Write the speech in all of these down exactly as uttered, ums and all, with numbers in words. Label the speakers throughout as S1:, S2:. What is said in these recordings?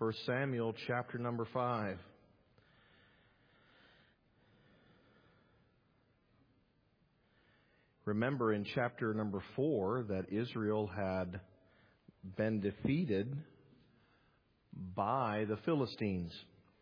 S1: First Samuel chapter number five. Remember in chapter number four that Israel had been defeated by the Philistines.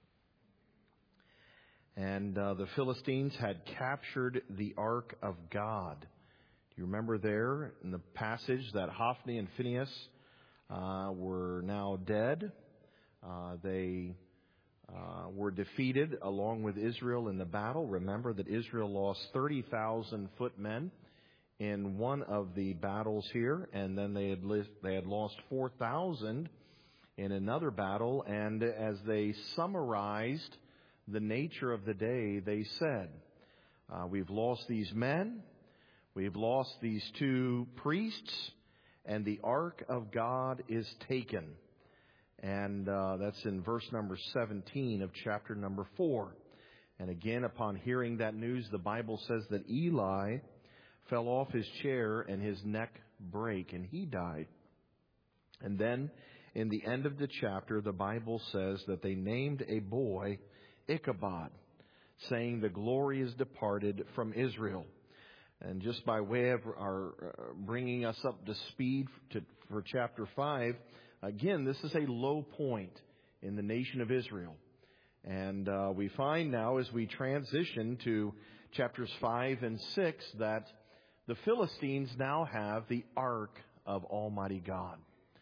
S1: And uh, the Philistines had captured the Ark of God. Do you remember there in the passage that Hophni and Phinehas uh, were now dead? Uh, they uh, were defeated along with Israel in the battle. Remember that Israel lost thirty thousand footmen in one of the battles here, and then they had li- they had lost four thousand in another battle. And as they summarized the nature of the day, they said, uh, we've lost these men, we've lost these two priests, and the Ark of God is taken. And uh, that's in verse number seventeen of chapter number four. And again, upon hearing that news, the Bible says that Eli fell off his chair and his neck brake, and he died. And then in the end of the chapter, the Bible says that they named a boy Ichabod, saying the glory is departed from Israel. And just by way of our uh, bringing us up to speed to, for chapter five, again, this is a low point in the nation of Israel. And uh, we find now as we transition to chapters five and six that the Philistines now have the Ark of Almighty God.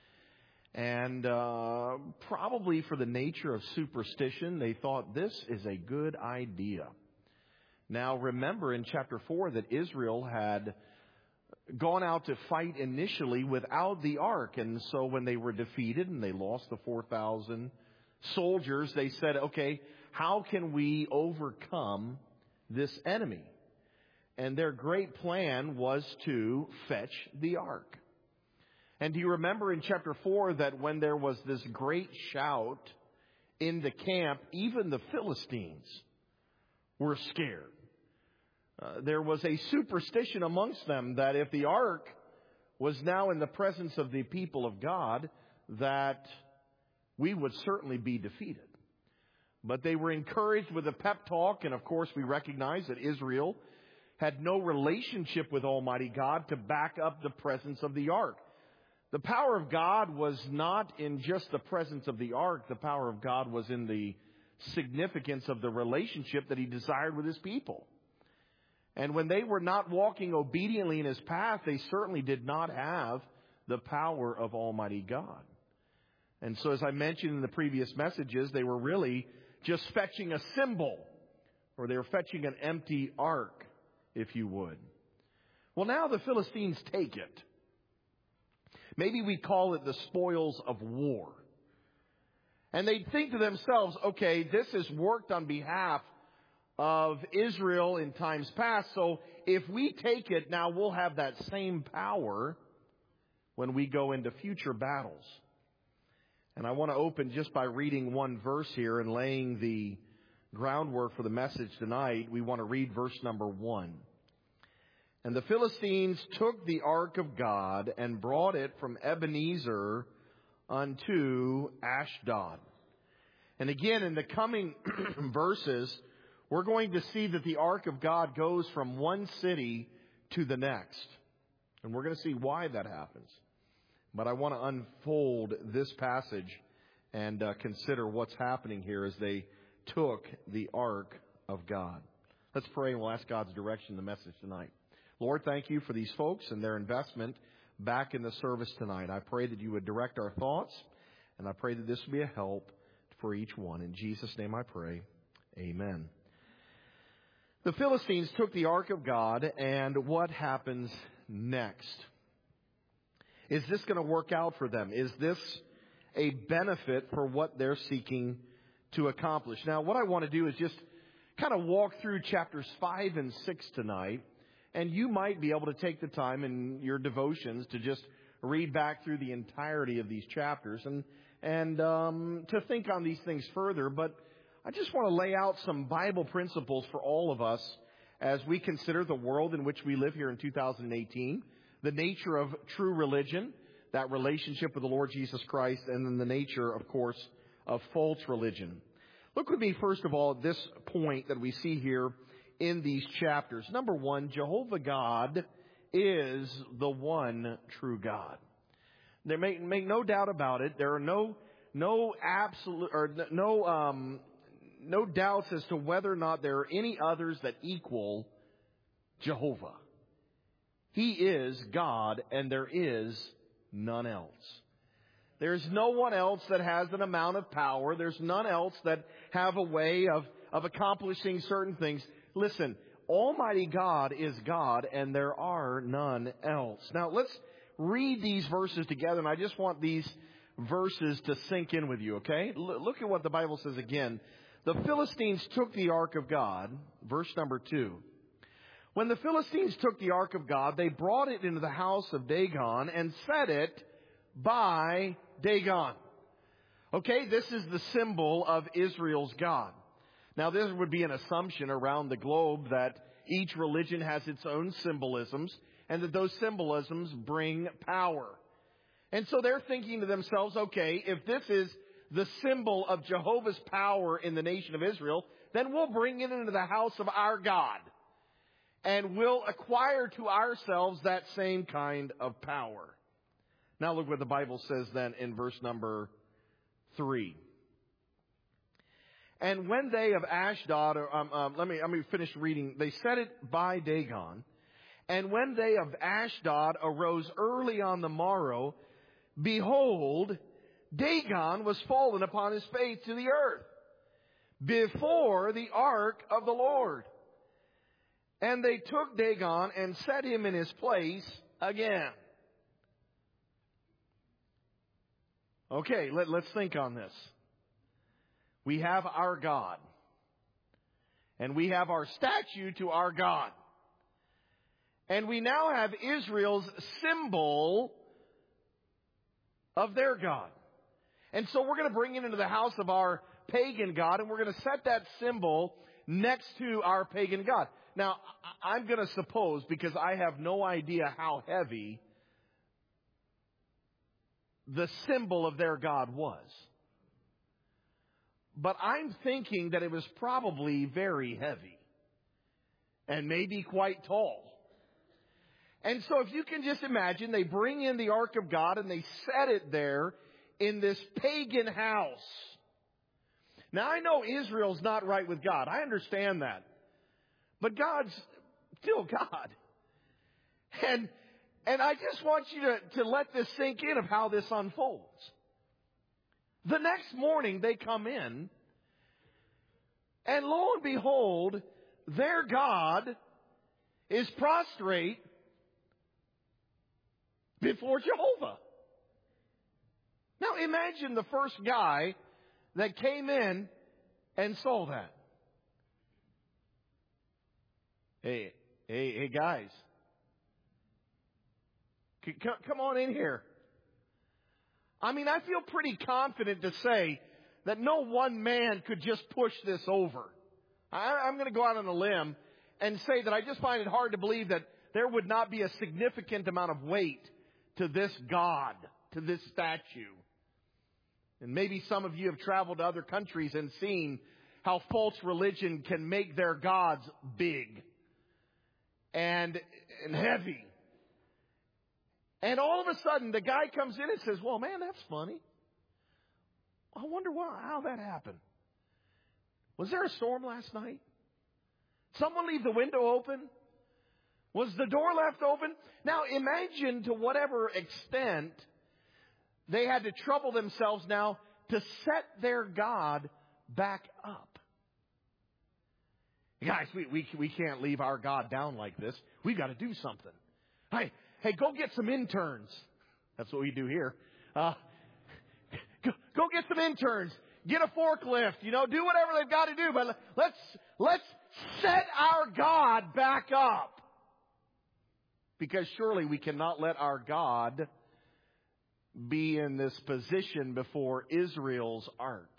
S1: And uh, probably for the nature of superstition, they thought this is a good idea. Now remember in chapter four that Israel had gone out to fight initially without the ark. And so when they were defeated and they lost the four thousand soldiers, they said, okay, how can we overcome this enemy? And their great plan was to fetch the ark. And do you remember in chapter four that when there was this great shout in the camp, even the Philistines were scared. Uh, there was a superstition amongst them that if the ark was now in the presence of the people of God, that we would certainly be defeated. But they were encouraged with a pep talk, and of course we recognize that Israel had no relationship with Almighty God to back up the presence of the ark. The power of God was not in just the presence of the ark. The power of God was in the significance of the relationship that He desired with His people. And when they were not walking obediently in His path, they certainly did not have the power of Almighty God. And so as I mentioned in the previous messages, they were really just fetching a symbol, or they were fetching an empty ark, if you would. Well, now the Philistines take it. Maybe we call it the spoils of war. And they think to themselves, okay, this has worked on behalf of Israel in times past, so if we take it, now we'll have that same power when we go into future battles. And I want to open just by reading one verse here and laying the groundwork for the message tonight. We want to read verse number one. And the Philistines took the ark of God and brought it from Ebenezer unto Ashdod. And again, in the coming verses, we're going to see that the ark of God goes from one city to the next. And we're going to see why that happens. But I want to unfold this passage and uh, consider what's happening here as they took the ark of God. Let's pray and we'll ask God's direction in the message tonight. Lord, thank you for these folks and their investment back in the service tonight. I pray that you would direct our thoughts, and I pray that this would be a help for each one. In Jesus' name I pray. Amen. The Philistines took the ark of God, and what happens next? Is this going to work out for them? Is this a benefit for what they're seeking to accomplish? Now, what I want to do is just kind of walk through chapters five and six tonight. And you might be able to take the time in your devotions to just read back through the entirety of these chapters and and um, to think on these things further. But I just want to lay out some Bible principles for all of us as we consider the world in which we live here in two thousand eighteen, the nature of true religion, that relationship with the Lord Jesus Christ, and then the nature, of course, of false religion. Look with me, first of all, at this point that we see here in these chapters. Number one, Jehovah God is the one true God. There make, make no doubt about it. There are no no absolute or no um, no doubts as to whether or not there are any others that equal Jehovah. He is God, and there is none else. There's no one else that has an amount of power. There's none else that have a way of, of accomplishing certain things. Listen, Almighty God is God, and there are none else. Now, let's read these verses together, and I just want these verses to sink in with you, okay? L- look at what the Bible says again. The Philistines took the ark of God, verse number two. When the Philistines took the ark of God, they brought it into the house of Dagon and set it by Dagon. Okay, this is the symbol of Israel's God. Now, this would be an assumption around the globe that each religion has its own symbolisms and that those symbolisms bring power. And so they're thinking to themselves, okay, if this is the symbol of Jehovah's power in the nation of Israel, then we'll bring it into the house of our God. And we'll acquire to ourselves that same kind of power. Now look what the Bible says then in verse number three. And when they of Ashdod, or, um, um, let me let me finish reading. They set it by Dagon. And when they of Ashdod arose early on the morrow, behold, Dagon was fallen upon his face to the earth before the ark of the Lord. And they took Dagon and set him in his place again. Okay, let, let's think on this. We have our God. And we have our statue to our God. And we now have Israel's symbol of their God. And so we're going to bring it into the house of our pagan God, and we're going to set that symbol next to our pagan God. Now, I'm going to suppose, because I have no idea how heavy the symbol of their God was. But I'm thinking that it was probably very heavy and maybe quite tall. And so if you can just imagine, they bring in the ark of God and they set it there in this pagan house. Now, I know Israel's not right with God. I understand that. But God's still God. And and I just want you to, to let this sink in of how this unfolds. The next morning they come in, and lo and behold, their God is prostrate before Jehovah. Now imagine the first guy that came in and saw that. Hey, hey, hey guys. C- come on in here. I mean, I feel pretty confident to say that no one man could just push this over. I, I'm going to go out on a limb and say that I just find it hard to believe that there would not be a significant amount of weight to this God, to this statue. And maybe some of you have traveled to other countries and seen how false religion can make their gods big and, and heavy. And all of a sudden, the guy comes in and says, well, man, that's funny. I wonder why, how that happened. Was there a storm last night? Someone leave the window open? Was the door left open? Now, imagine to whatever extent they had to trouble themselves now to set their God back up. Guys, we, we, we can't leave our God down like this. We've got to do something. Hey, hey, go get some interns. That's what we do here. Uh, go, go get some interns. Get a forklift. You know, do whatever they've got to do. But let's, let's set our God back up. Because surely we cannot let our God be in this position before Israel's ark.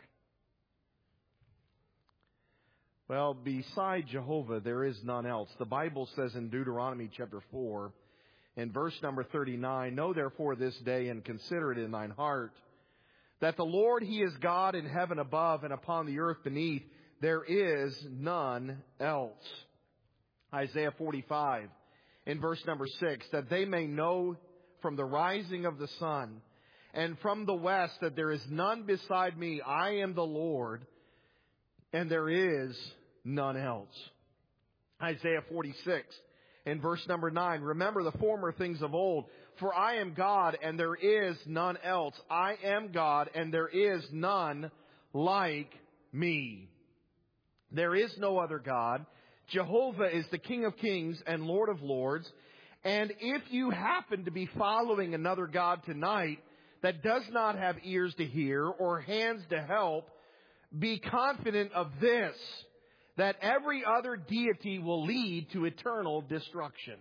S1: Well, beside Jehovah, there is none else. The Bible says in Deuteronomy chapter four, in verse number thirty-nine, know therefore this day and consider it in thine heart, that the Lord, He is God in heaven above and upon the earth beneath. There is none else. Isaiah forty-five, in verse number six, that they may know from the rising of the sun and from the west that there is none beside me. I am the Lord, and there is none else. Isaiah forty-six, in verse number nine, remember the former things of old, for I am God, and there is none else. I am God, and there is none like me. There is no other God. Jehovah is the King of kings and Lord of lords. And if you happen to be following another God tonight that does not have ears to hear or hands to help, be confident of this, that every other deity will lead to eternal destruction.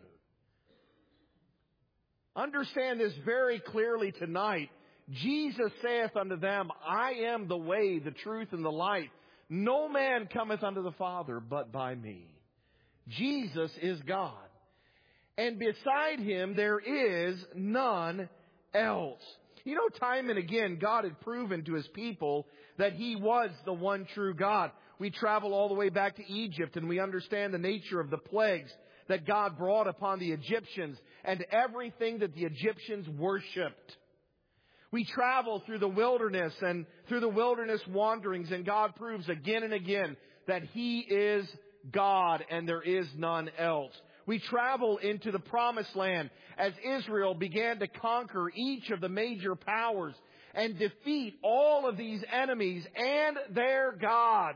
S1: Understand this very clearly tonight. Jesus saith unto them, I am the way, the truth, and the life. No man cometh unto the Father but by me. Jesus is God. And beside Him there is none else. You know, time and again, God had proven to His people that He was the one true God. We travel all the way back to Egypt and we understand the nature of the plagues that God brought upon the Egyptians and everything that the Egyptians worshipped. We travel through the wilderness and through the wilderness wanderings, and God proves again and again that He is God and there is none else. We travel into the promised land as Israel began to conquer each of the major powers and defeat all of these enemies and their gods.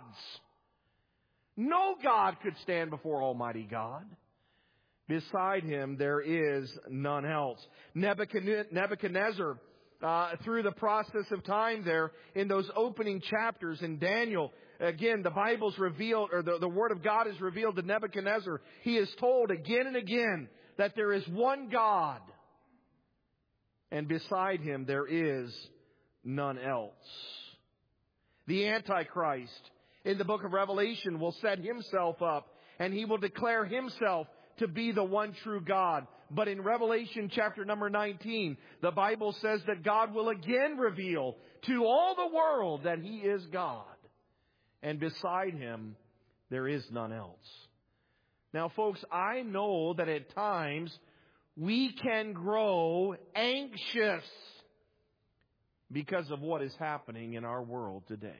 S1: No God could stand before Almighty God. Beside Him there is none else. Nebuchadnezzar, uh, through the process of time there, in those opening chapters in Daniel, again, the Bible's revealed, or the, the Word of God is revealed to Nebuchadnezzar. He is told again and again that there is one God, and beside Him there is none else. The Antichrist in the book of Revelation will set himself up, and he will declare himself to be the one true God. But in Revelation chapter number nineteen, the Bible says that God will again reveal to all the world that He is God. And beside Him, there is none else. Now, folks, I know that at times we can grow anxious because of what is happening in our world today.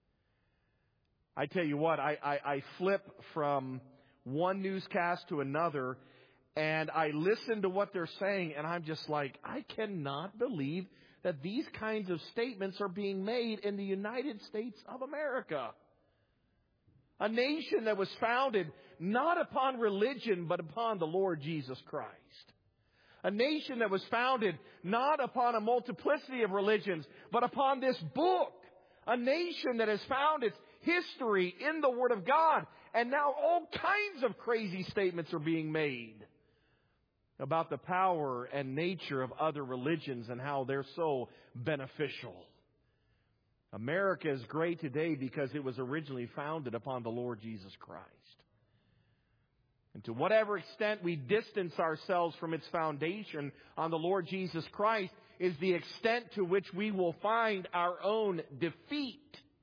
S1: I tell you what, I, I, I flip from one newscast to another, and I listen to what they're saying, and I'm just like, I cannot believe that these kinds of statements are being made in the United States of America. A nation that was founded not upon religion, but upon the Lord Jesus Christ. A nation that was founded not upon a multiplicity of religions, but upon this book. A nation that has found its history in the Word of God. And now all kinds of crazy statements are being made about the power and nature of other religions and how they're so beneficial. America is great today because it was originally founded upon the Lord Jesus Christ. And to whatever extent we distance ourselves from its foundation on the Lord Jesus Christ is the extent to which we will find our own defeat.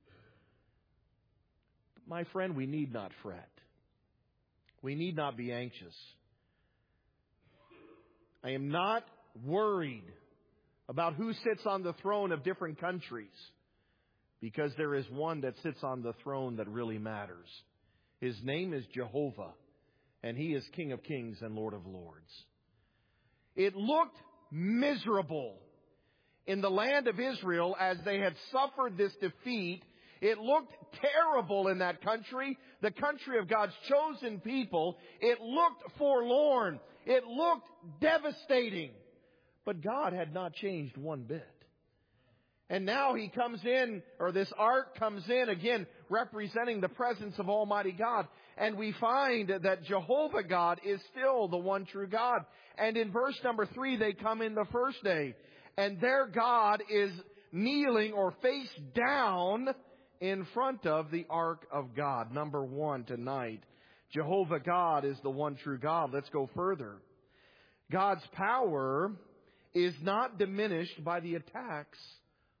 S1: My friend, we need not fret. We need not be anxious. I am not worried about who sits on the throne of different countries, because there is one that sits on the throne that really matters. His name is Jehovah, and He is King of kings and Lord of lords. It looked miserable in the land of Israel as they had suffered this defeat. It looked terrible in that country, the country of God's chosen people. It looked forlorn. It looked devastating. But God had not changed one bit. And now He comes in, or this ark comes in, again, representing the presence of Almighty God. And we find that Jehovah God is still the one true God. And in verse number three, they come in the first day. And their God is kneeling or face down in front of the ark of God. Number one tonight, Jehovah God is the one true God. Let's go further. God's power is not diminished by the attacks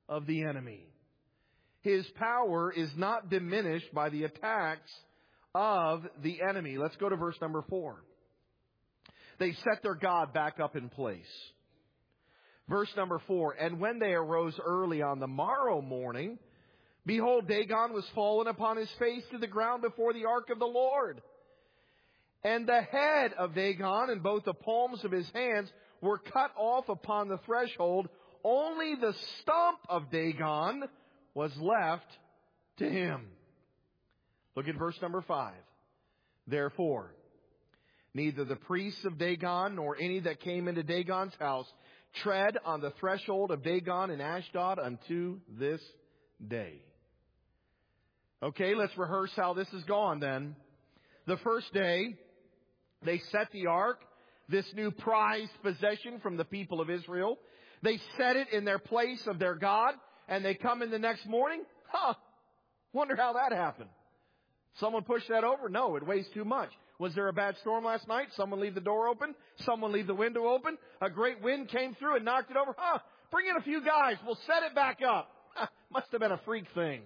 S1: of the enemy. His power is not diminished by the attacks of the enemy. Let's go to verse number four. They set their God back up in place. Verse number four, and when they arose early on the morrow morning, behold, Dagon was fallen upon his face to the ground before the ark of the Lord. And the head of Dagon and both the palms of his hands were cut off upon the threshold. Only the stump of Dagon was left to him. Look at verse number five. Therefore, neither the priests of Dagon nor any that came into Dagon's house tread on the threshold of Dagon in Ashdod unto this day. Okay, let's rehearse how this has gone then. The first day, they set the ark, this new prized possession from the people of Israel. They set it in their place of their God, and they come in the next morning. Huh, wonder how that happened. Someone pushed that over? No, it weighs too much. Was there a bad storm last night? Someone leave the door open? Someone leave the window open? A great wind came through and knocked it over? Huh, bring in a few guys. We'll set it back up. Huh, must have been a freak thing.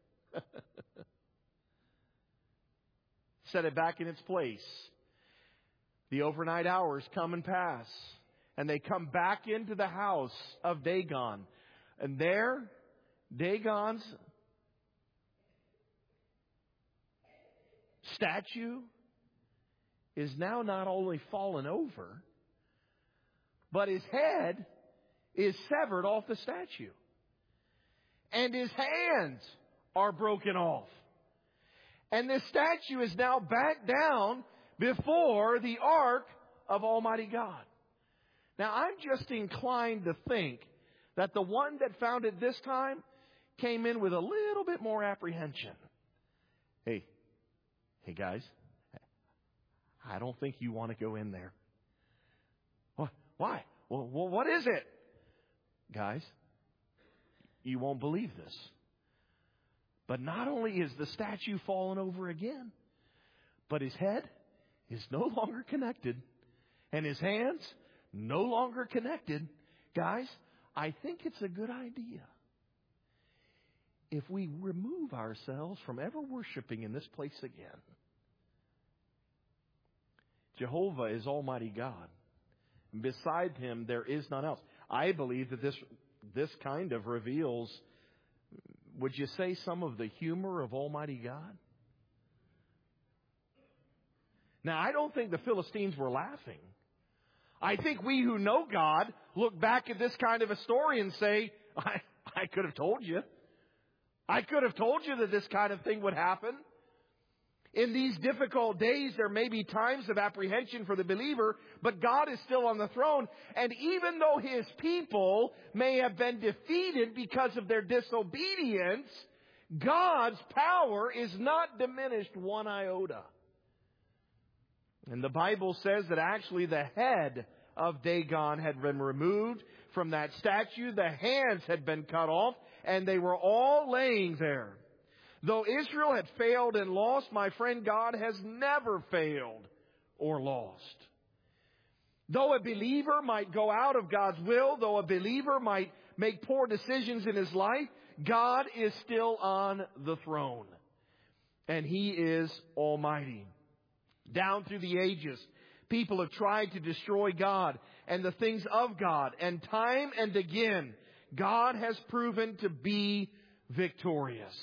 S1: Set it back in its place. The overnight hours come and pass. And they come back into the house of Dagon. And there, Dagon's statue is now not only fallen over, but his head is severed off the statue. And his hands are broken off. And this statue is now back down before the ark of Almighty God. Now, I'm just inclined to think that the one that found it this time came in with a little bit more apprehension. Hey, hey guys, I don't think you want to go in there. What? Why? Well, what is it? Guys, you won't believe this. But not only is the statue fallen over again, but his head is no longer connected, and his hands no longer connected. Guys, I think it's a good idea if we remove ourselves from ever worshiping in this place again. Jehovah is Almighty God. Beside him, there is none else. I believe that this, this kind of reveals, would you say, some of the humor of Almighty God? Now, I don't think the Philistines were laughing. I think we who know God look back at this kind of a story and say, I, I could have told you. I could have told you that this kind of thing would happen. In these difficult days, there may be times of apprehension for the believer, but God is still on the throne. And even though his people may have been defeated because of their disobedience, God's power is not diminished one iota. And the Bible says that actually the head of Dagon had been removed from that statue. The hands had been cut off, and they were all laying there. Though Israel had failed and lost, my friend, God has never failed or lost. Though a believer might go out of God's will, though a believer might make poor decisions in his life, God is still on the throne. And he is almighty. Down through the ages, people have tried to destroy God and the things of God. And time and again, God has proven to be victorious.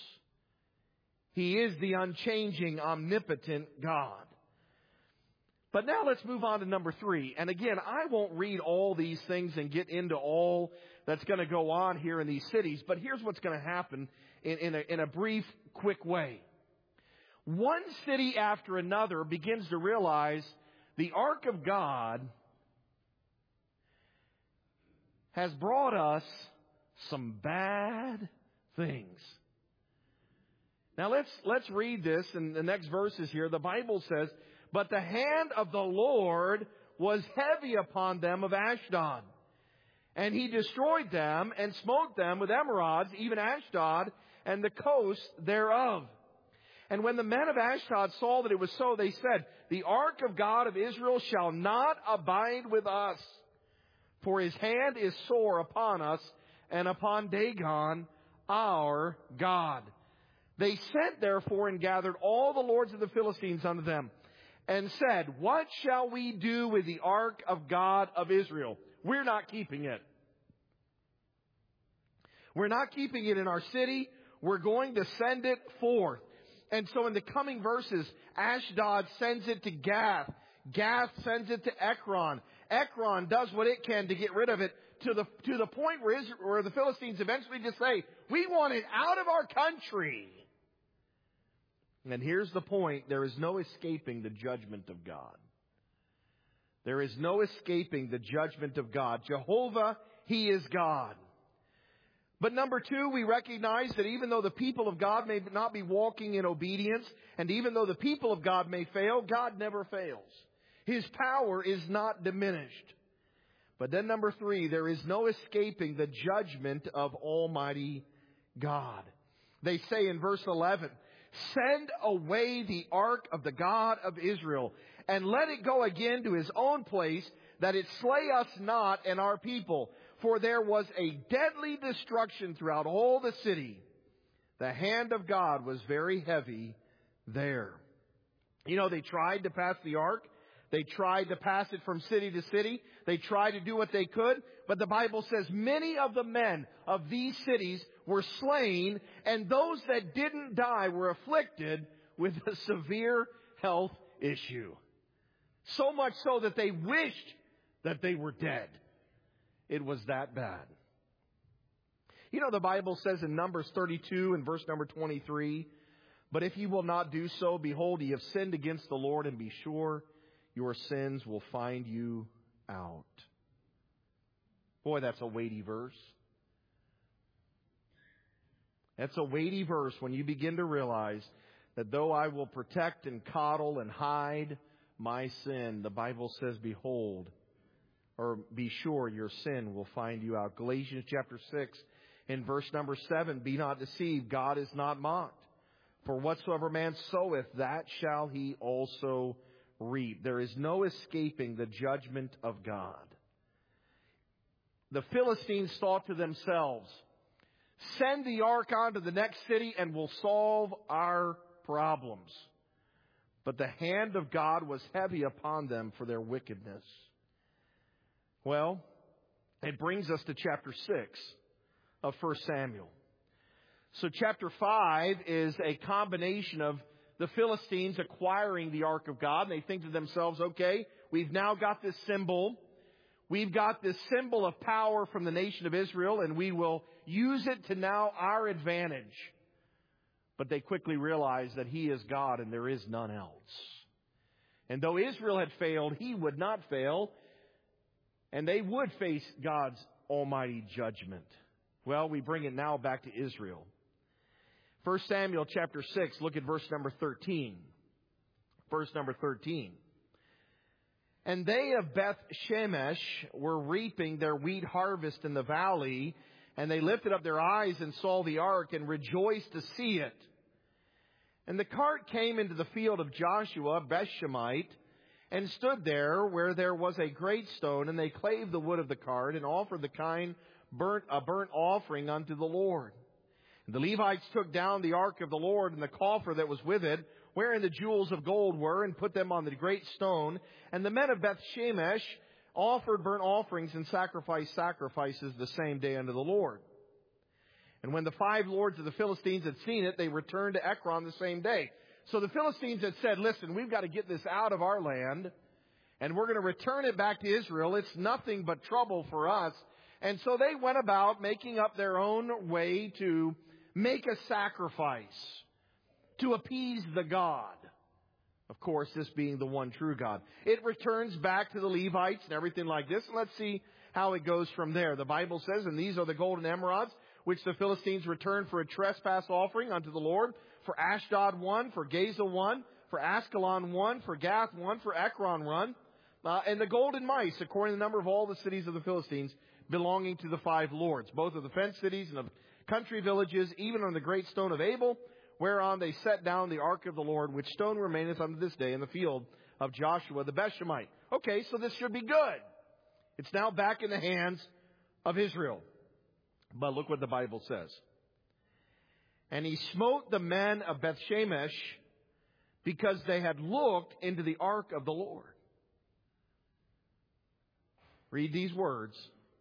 S1: He is the unchanging, omnipotent God. But now let's move on to number three. And again, I won't read all these things and get into all that's going to go on here in these cities. But here's what's going to happen in, in, a, in a brief, quick way. One city after another begins to realize the ark of God has brought us some bad things. Now let's let's read this in the next verses here. The Bible says, but the hand of the Lord was heavy upon them of Ashdod, and he destroyed them and smote them with emerods, even Ashdod and the coast thereof. And when the men of Ashdod saw that it was so, they said, the ark of God of Israel shall not abide with us, for his hand is sore upon us, and upon Dagon our God. They sent therefore and gathered all the lords of the Philistines unto them, and said, What shall we do with the ark of God of Israel? We're not keeping it. We're not keeping it in our city. We're going to send it forth. And so in the coming verses, Ashdod sends it to Gath. Gath sends it to Ekron. Ekron does what it can to get rid of it, to the to the point where, Israel, where the Philistines eventually just say, we want it out of our country. And here's the point. There is no escaping the judgment of God. There is no escaping the judgment of God. Jehovah, He is God. But number two, we recognize that even though the people of God may not be walking in obedience, and even though the people of God may fail, God never fails. His power is not diminished. But then number three, there is no escaping the judgment of Almighty God. They say in verse eleven, Send away the ark of the God of Israel, and let it go again to his own place, that it slay us not and our people. For there was a deadly destruction throughout all the city. The hand of God was very heavy there. You know, they tried to pass the ark. They tried to pass it from city to city. They tried to do what they could. But the Bible says many of the men of these cities were slain, and those that didn't die were afflicted with a severe health issue. So much so that they wished that they were dead. It was that bad. You know, the Bible says in Numbers thirty-two and verse number twenty-three, But if ye will not do so, behold, ye have sinned against the Lord, and be sure your sins will find you out. Boy, that's a weighty verse. That's a weighty verse when you begin to realize that though I will protect and coddle and hide my sin, the Bible says, behold, or be sure your sin will find you out. Galatians chapter six in verse number seven, Be not deceived, God is not mocked. For whatsoever man soweth, that shall he also reap. There is no escaping the judgment of God. The Philistines thought to themselves, Send the ark on to the next city and we'll solve our problems. But the hand of God was heavy upon them for their wickedness. Well, it brings us to chapter six of First Samuel. So chapter five is a combination of the Philistines acquiring the ark of God. And they think to themselves, okay, we've now got this symbol. We've got this symbol of power from the nation of Israel, and we will use it to now our advantage. But they quickly realize that He is God and there is none else. And though Israel had failed, He would not fail. And they would face God's almighty judgment. Well, we bring it now back to Israel. First Samuel chapter six, look at verse number thirteen. Verse number thirteen. And they of Beth Shemesh were reaping their wheat harvest in the valley, and they lifted up their eyes and saw the ark and rejoiced to see it. And the cart came into the field of Joshua, Bethshemite, and stood there where there was a great stone, and they clave the wood of the cart and offered the kind burnt a burnt offering unto the Lord. And the Levites took down the ark of the Lord and the coffer that was with it, wherein the jewels of gold were, and put them on the great stone. And the men of Beth Shemesh offered burnt offerings and sacrificed sacrifices the same day unto the Lord. And when the five lords of the Philistines had seen it, they returned to Ekron the same day. So the Philistines had said, listen, we've got to get this out of our land, and we're going to return it back to Israel. It's nothing but trouble for us. And so they went about making up their own way to make a sacrifice to appease the God. Of course, this being the one true God. It returns back to the Levites and everything like this. And let's see how it goes from there. The Bible says, and these are the golden emerods, which the Philistines returned for a trespass offering unto the Lord. For Ashdod one, for Gaza one, for Askelon one, for Gath one, for Ekron one. Uh, and the golden mice, according to the number of all the cities of the Philistines, belonging to the five lords, both of the fenced cities and of country villages, even on the great stone of Abel, whereon they set down the ark of the Lord, which stone remaineth unto this day in the field of Joshua the Bethshemite. Okay, so this should be good. It's now back in the hands of Israel. But look what the Bible says. And he smote the men of Bethshemesh because they had looked into the ark of the Lord. Read these words.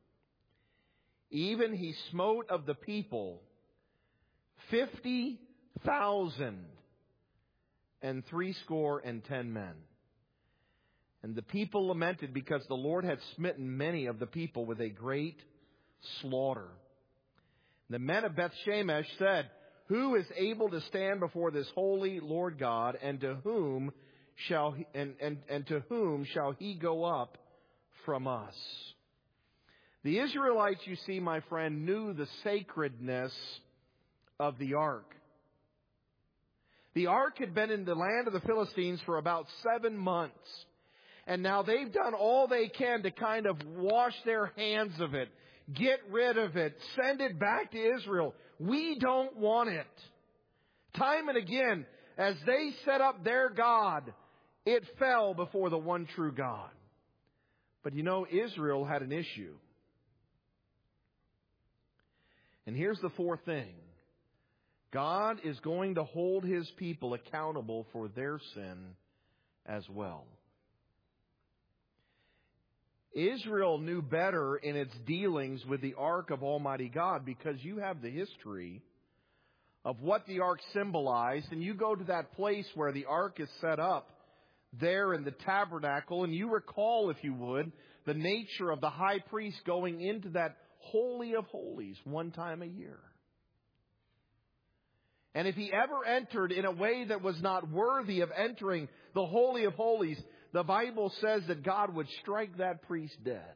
S1: Even he smote of the people fifty thousand and threescore and ten men. And the people lamented because the Lord had smitten many of the people with a great slaughter. The men of Bethshemesh said, Who is able to stand before this holy Lord God, and to whom shall he, and, and, and to whom shall he go up from us? The Israelites, you see, my friend, knew the sacredness of the ark. The ark had been in the land of the Philistines for about seven months. And now they've done all they can to kind of wash their hands of it, get rid of it, send it back to Israel. We don't want it. Time and again, as they set up their God, it fell before the one true God. But you know, Israel had an issue. And here's the fourth thing. God is going to hold His people accountable for their sin as well. Israel knew better in its dealings with the ark of Almighty God, because you have the history of what the ark symbolized, and you go to that place where the ark is set up there in the tabernacle, and you recall, if you would, the nature of the high priest going into that Holy of Holies one time a year. And if he ever entered in a way that was not worthy of entering the Holy of Holies, the Bible says that God would strike that priest dead.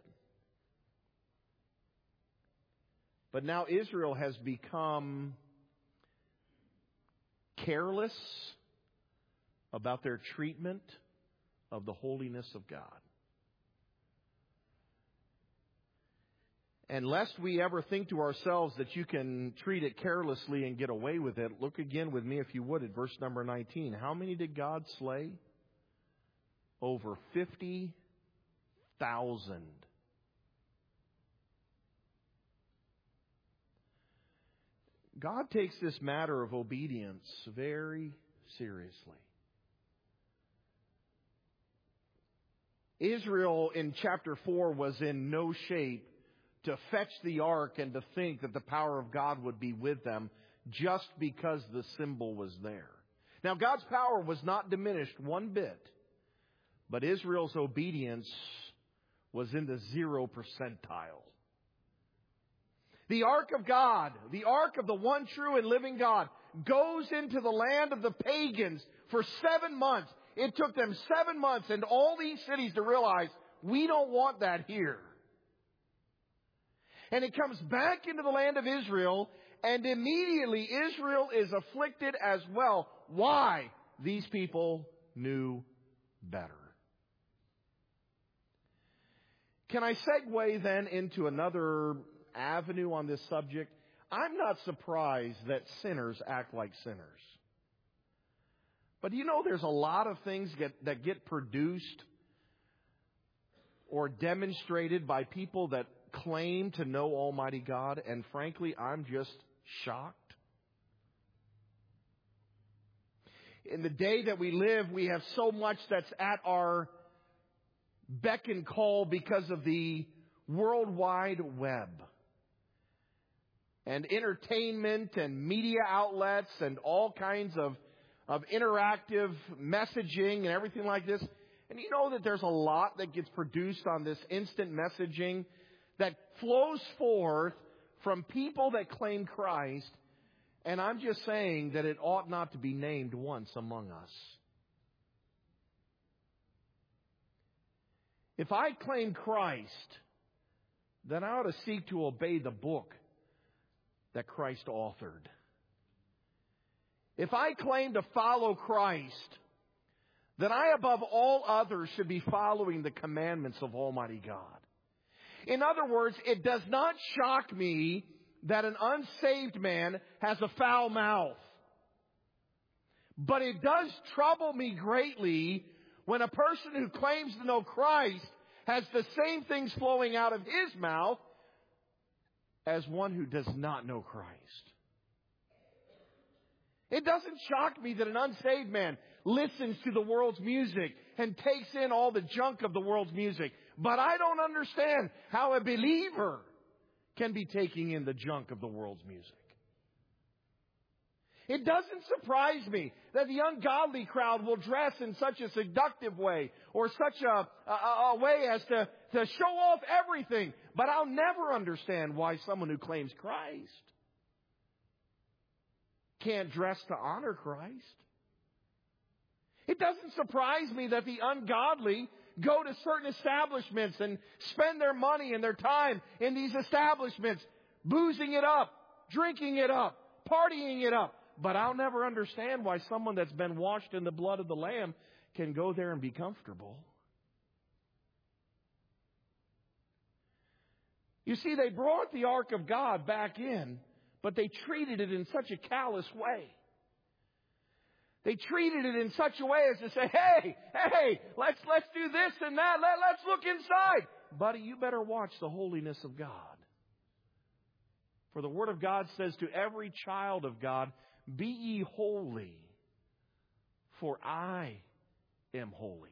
S1: But now Israel has become careless about their treatment of the holiness of God. And lest we ever think to ourselves that you can treat it carelessly and get away with it, look again with me, if you would, at verse number nineteen. How many did God slay? Over fifty thousand. God takes this matter of obedience very seriously. Israel in chapter four was in no shape to fetch the ark and to think that the power of God would be with them just because the symbol was there. Now, God's power was not diminished one bit, but Israel's obedience was in the zero percentile. The ark of God, the ark of the one true and living God, goes into the land of the pagans for seven months. It took them seven months and all these cities to realize, we don't want that here. And it comes back into the land of Israel, and immediately Israel is afflicted as well. Why? These people knew better. Can I segue then into another avenue on this subject? I'm not surprised that sinners act like sinners. But you know, there's a lot of things get, that get produced or demonstrated by people that claim to know Almighty God, and frankly, I'm just shocked. In the day that we live, we have so much that's at our beck and call because of the World Wide Web. And entertainment and media outlets and all kinds of, of interactive messaging and everything like this. And you know that there's a lot that gets produced on this instant messaging that flows forth from people that claim Christ. And I'm just saying that it ought not to be named once among us. If I claim Christ, then I ought to seek to obey the book that Christ authored. If I claim to follow Christ, then I above all others should be following the commandments of Almighty God. In other words, it does not shock me that an unsaved man has a foul mouth. But it does trouble me greatly when a person who claims to know Christ has the same things flowing out of his mouth as one who does not know Christ. It doesn't shock me that an unsaved man listens to the world's music and takes in all the junk of the world's music. But I don't understand how a believer can be taking in the junk of the world's music. It doesn't surprise me that the ungodly crowd will dress in such a seductive way or such a, a, a way as to, to show off everything. But I'll never understand why someone who claims Christ can't dress to honor Christ. It doesn't surprise me that the ungodly go to certain establishments and spend their money and their time in these establishments, boozing it up, drinking it up, partying it up. But I'll never understand why someone that's been washed in the blood of the Lamb can go there and be comfortable. You see, they brought the ark of God back in, but they treated it in such a callous way. They treated it in such a way as to say, hey, hey, let's, let's do this and that. Let, let's look inside. Buddy, you better watch the holiness of God. For the Word of God says to every child of God, be ye holy, for I am holy.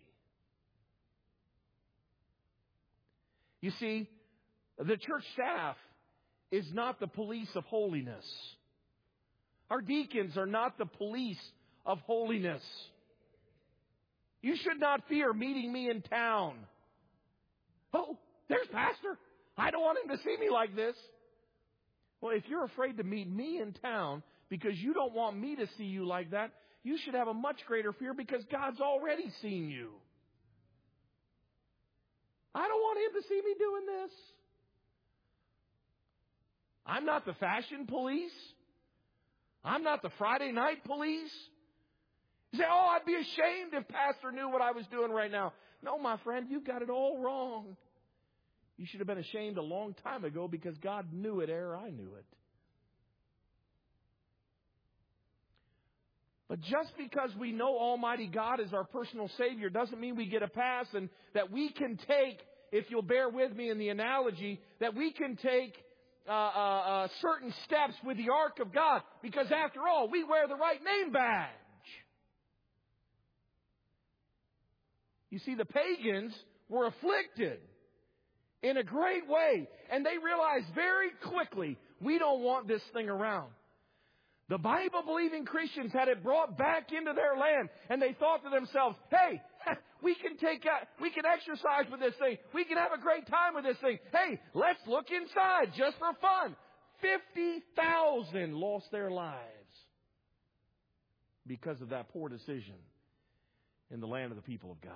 S1: You see, the church staff is not the police of holiness. Our deacons are not the police of holiness. You should not fear meeting me in town. Oh, there's Pastor. I don't want him to see me like this. Well, if you're afraid to meet me in town because you don't want me to see you like that, you should have a much greater fear because God's already seen you. I don't want him to see me doing this. I'm not the fashion police. I'm not the Friday night police. You say, oh, I'd be ashamed if Pastor knew what I was doing right now. No, my friend, you got it all wrong. You should have been ashamed a long time ago because God knew it ere I knew it. But just because we know Almighty God is our personal Savior doesn't mean we get a pass and that we can take, if you'll bear with me in the analogy, that we can take uh, uh, uh, certain steps with the ark of God. Because after all, we wear the right name badge. You see, the pagans were afflicted in a great way. And they realized very quickly, we don't want this thing around. The Bible-believing Christians had it brought back into their land. And they thought to themselves, hey, we can take, out, we can exercise with this thing. We can have a great time with this thing. Hey, let's look inside just for fun. fifty thousand lost their lives because of that poor decision in the land of the people of God.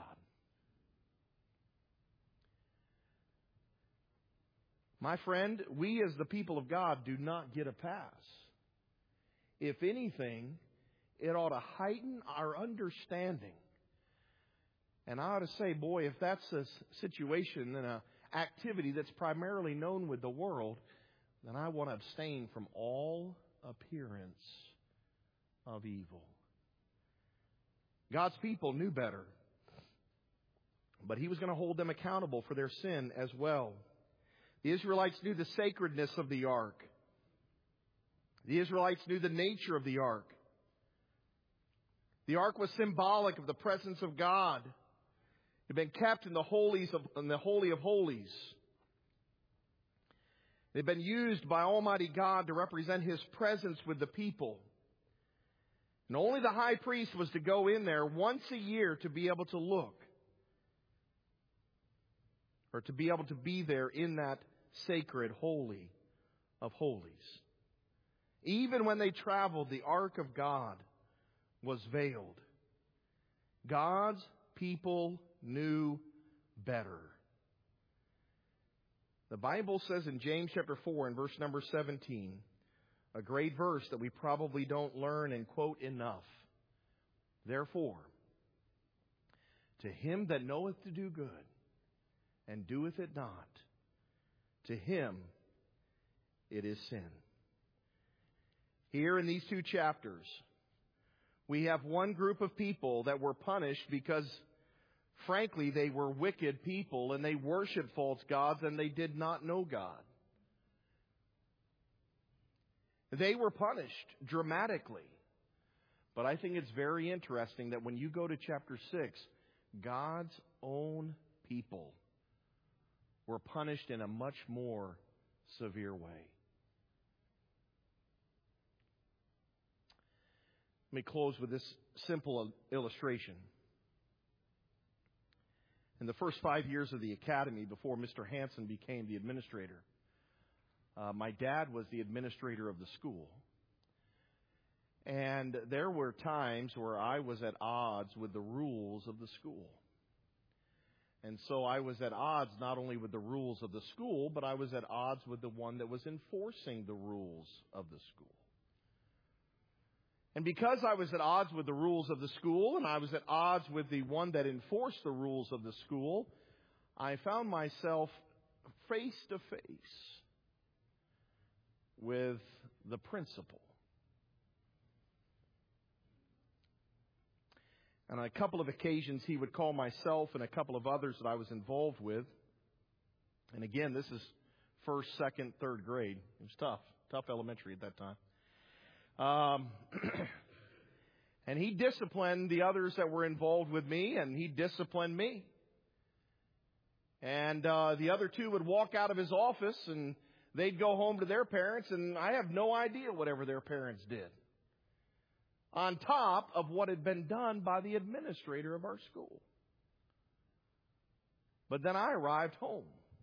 S1: My friend, we as the people of God do not get a pass. If anything, it ought to heighten our understanding. And I ought to say, boy, if that's a situation and an activity that's primarily known with the world, then I want to abstain from all appearance of evil. God's people knew better, but He was going to hold them accountable for their sin as well. The Israelites knew the sacredness of the ark. The Israelites knew the nature of the ark. The ark was symbolic of the presence of God. It had been kept in the holies of, in the Holy of Holies. It had been used by Almighty God to represent His presence with the people. And only the high priest was to go in there once a year to be able to look. Or to be able to be there in that sacred Holy of Holies. Even when they traveled, the ark of God was veiled. God's people knew better. The Bible says in James chapter four and verse number seventeen, a great verse that we probably don't learn and quote enough. Therefore, to him that knoweth to do good and doeth it not, to him it is sin. Here in these two chapters, we have one group of people that were punished because, frankly, they were wicked people and they worshiped false gods and they did not know God. They were punished dramatically. But I think it's very interesting that when you go to chapter six, God's own people were punished in a much more severe way. Let me close with this simple illustration. In the first five years of the academy, before Mister Hansen became the administrator, uh, my dad was the administrator of the school. And there were times where I was at odds with the rules of the school. And so I was at odds not only with the rules of the school, but I was at odds with the one that was enforcing the rules of the school. And because I was at odds with the rules of the school, and I was at odds with the one that enforced the rules of the school, I found myself face to face with the principal. And on a couple of occasions, he would call myself and a couple of others that I was involved with. And again, this is first, second, third grade. It was tough, tough elementary at that time. Um, and he disciplined the others that were involved with me, and he disciplined me. And uh, the other two would walk out of his office, and they'd go home to their parents, and I have no idea whatever their parents did, on top of what had been done by the administrator of our school. But then I arrived home.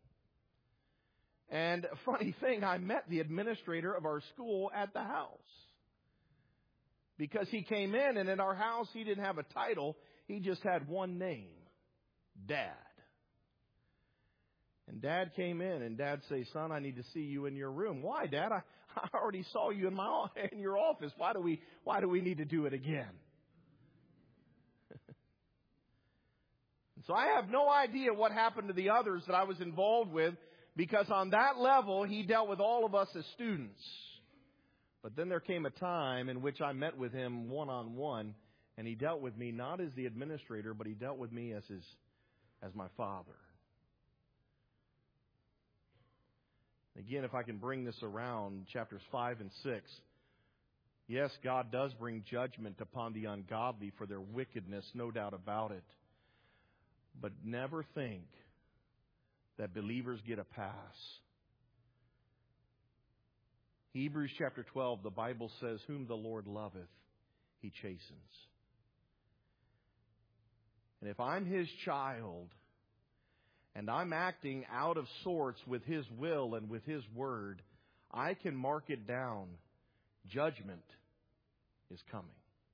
S1: And a funny thing, I met the administrator of our school at the house. Because he came in, and in our house, he didn't have a title. He just had one name, Dad. And Dad came in, and Dad say, "Son, I need to see you in your room." "Why, Dad? I, I already saw you in my in your office. Why do we why do we need to do it again?" So I have no idea what happened to the others that I was involved with, because on that level, he dealt with all of us as students. But then there came a time in which I met with him one-on-one, and he dealt with me not as the administrator, but he dealt with me as his as my father. Again, if I can bring this around, chapters five and six. Yes, God does bring judgment upon the ungodly for their wickedness, no doubt about it. But never think that believers get a pass. Hebrews chapter twelve, the Bible says, "Whom the Lord loveth, He chastens." And if I'm His child, and I'm acting out of sorts with His will and with His word, I can mark it down. Judgment is coming.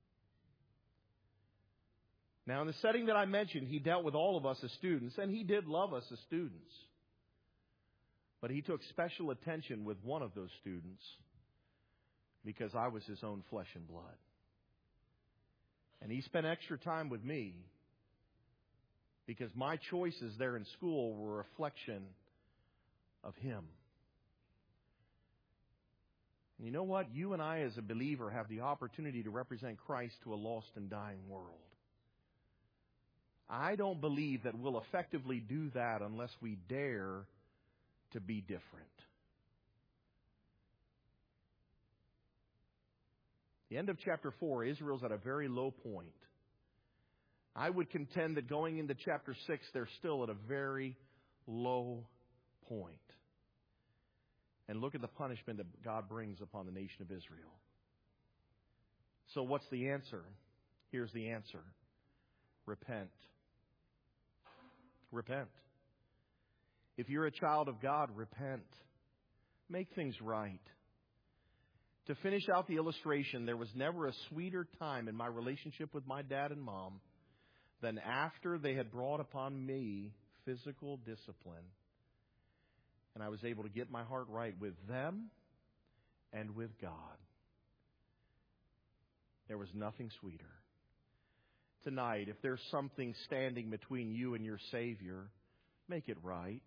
S1: Now, in the setting that I mentioned, He dealt with all of us as students, and He did love us as students. But He took special attention with one of those students because I was His own flesh and blood. And He spent extra time with me because my choices there in school were a reflection of Him. And you know what? You and I as a believer have the opportunity to represent Christ to a lost and dying world. I don't believe that we'll effectively do that unless we dare to be different. The end of chapter four, Israel's at a very low point. I would contend that going into chapter six, they're still at a very low point. And look at the punishment that God brings upon the nation of Israel. So what's the answer? Here's the answer. Repent. Repent. If you're a child of God, repent. Make things right. To finish out the illustration, there was never a sweeter time in my relationship with my dad and mom than after they had brought upon me physical discipline. And I was able to get my heart right with them and with God. There was nothing sweeter. Tonight, if there's something standing between you and your Savior, make it right.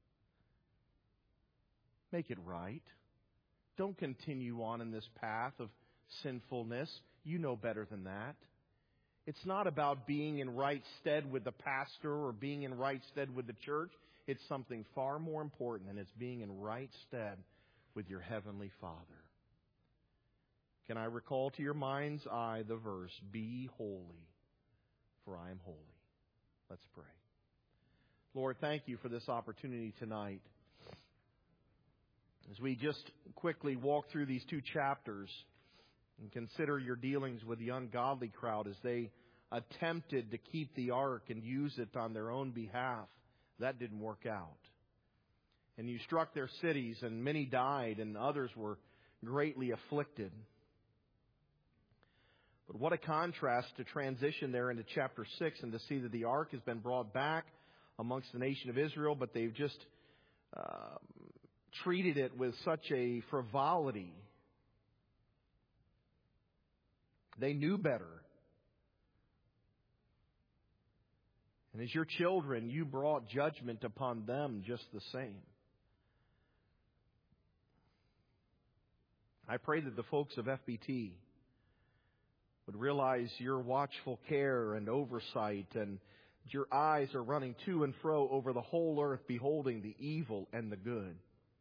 S1: Make it right. Don't continue on in this path of sinfulness. You know better than that. It's not about being in right stead with the pastor or being in right stead with the church. It's something far more important, and it's being in right stead with your Heavenly Father. Can I recall to your mind's eye the verse, "Be holy, for I am holy"? Let's pray. Lord, thank you for this opportunity tonight. As we just quickly walk through these two chapters and consider your dealings with the ungodly crowd as they attempted to keep the ark and use it on their own behalf, that didn't work out. And you struck their cities, and many died, and others were greatly afflicted. But what a contrast to transition there into chapter six and to see that the ark has been brought back amongst the nation of Israel, but they've just uh, treated it with such a frivolity. They knew better. And as your children, you brought judgment upon them just the same. I pray that the folks of F B T would realize your watchful care and oversight, and your eyes are running to and fro over the whole earth, beholding the evil and the good.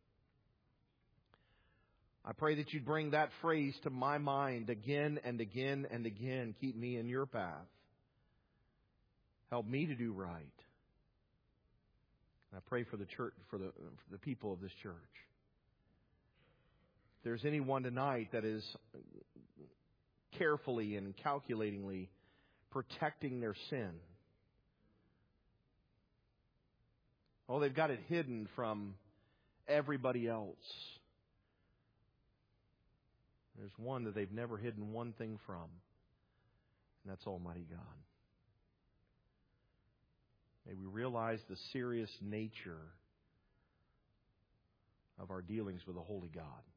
S1: I pray that you'd bring that phrase to my mind again and again and again. Keep me in your path. Help me to do right. And I pray for the church, for the, for the people of this church. If there's anyone tonight that is carefully and calculatingly protecting their sin, oh, they've got it hidden from everybody else. There's one that they've never hidden one thing from, and that's Almighty God. May we realize the serious nature of our dealings with the Holy God.